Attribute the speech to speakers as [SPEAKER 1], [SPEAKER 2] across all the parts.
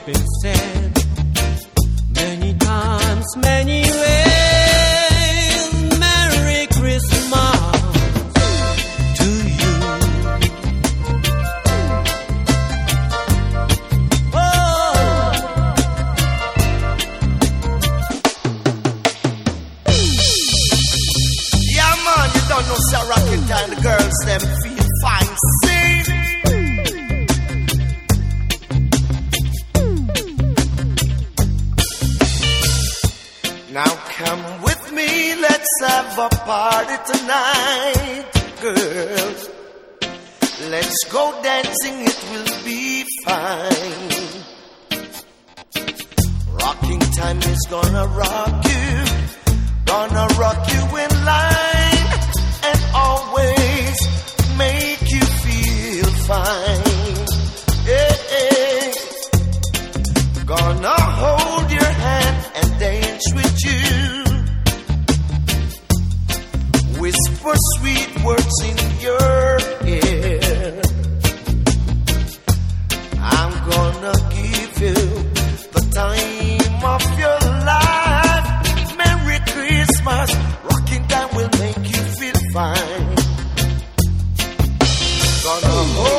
[SPEAKER 1] been said many times, many ways. Merry Christmas to you. Oh,
[SPEAKER 2] yeah, man, you don't know Sir Rocket time. The girls them feel fine. See. Now come with me, let's have a party tonight, girls. Let's go dancing, it will be fine. Rocking time is gonna rock you in line, and always make you feel fine. Yeah, yeah. Gonna hold your hand and dance with you, whisper sweet words in your ear. I'm gonna give you the time of your life. Merry Christmas, rocking time will make you feel fine. Gonna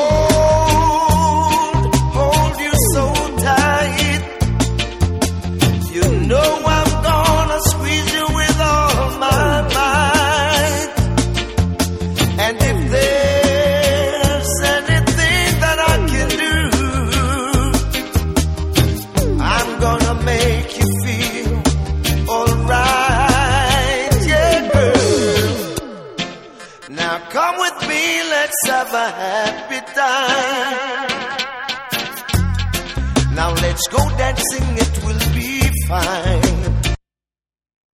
[SPEAKER 2] hold you so tight. You know I'm gonna squeeze you with all my might. And if there's anything that I can do, I'm gonna make you feel alright, yeah, girl. Now come with me, let's have a happy time. Now let's go dancing, it will be fine.